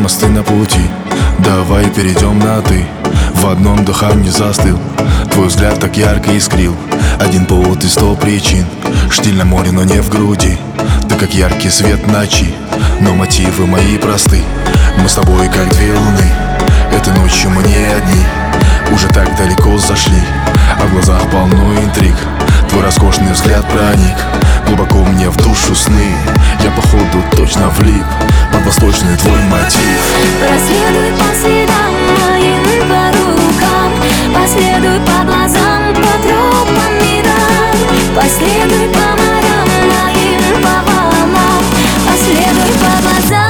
мосты на пути, давай перейдем на «ты». В одном дыхании застыл, твой взгляд так ярко искрил. Один повод и 100 причин, штиль на море, но не в груди. Ты как яркий свет ночи, но мотивы мои просты. Мы с тобой как две луны, этой ночью мы не одни. Уже так далеко зашли, а в глазах полно интриг. Твой роскошный взгляд проник глубоко мне в душу сны. Я походу точно влип под восточный твой мотив. Проследуй по следам моим, по рукам, последуй по глазам, по тропам мирам. Последуй по морям моим, по волнам, последуй по глазам.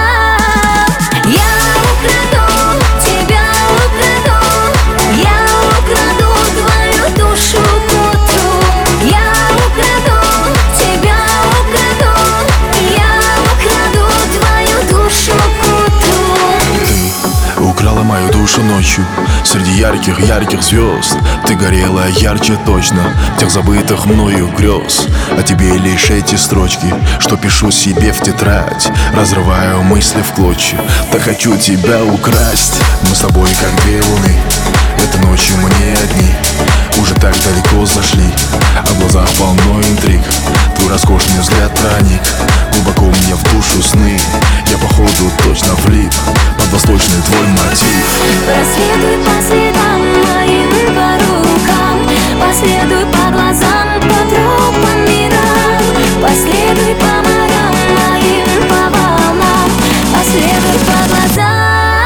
Я украду тебя, украду, я украду твою душу к утру. Я украду тебя, украду, я украду твою душу к утру. Ты украла мою душу ночью среди ярких звезд. Ты горела ярче точно тех забытых мною грез. А тебе лишь эти строчки, что пишу себе в тетрадь. Разрываю мысли в клочья, так хочу тебя украсть. Мы с тобой как две луны, этой ночью мы не одни. Уже так далеко зашли, а в глазах полно интриг. Твой роскошный взгляд проник глубоко мне в душу сны. Я походу точно влип под восточный твой мотив. Проследуй по следам моим, по рукам, последуй по глазам, по тропам мирам. Последуй по морям моим, по волнам, последуй по глазам.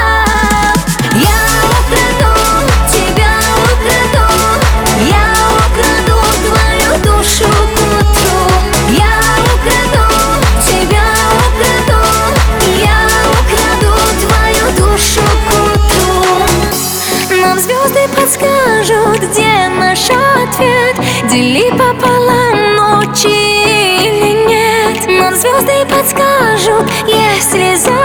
Я украду тебя, украду, я украду твою душу к утру. Я украду тебя, украду, я украду твою душу к утру. Нам звезды подскажут, где наш ответ. Дели пополам ночи или нет. Нам звезды подскажут, если за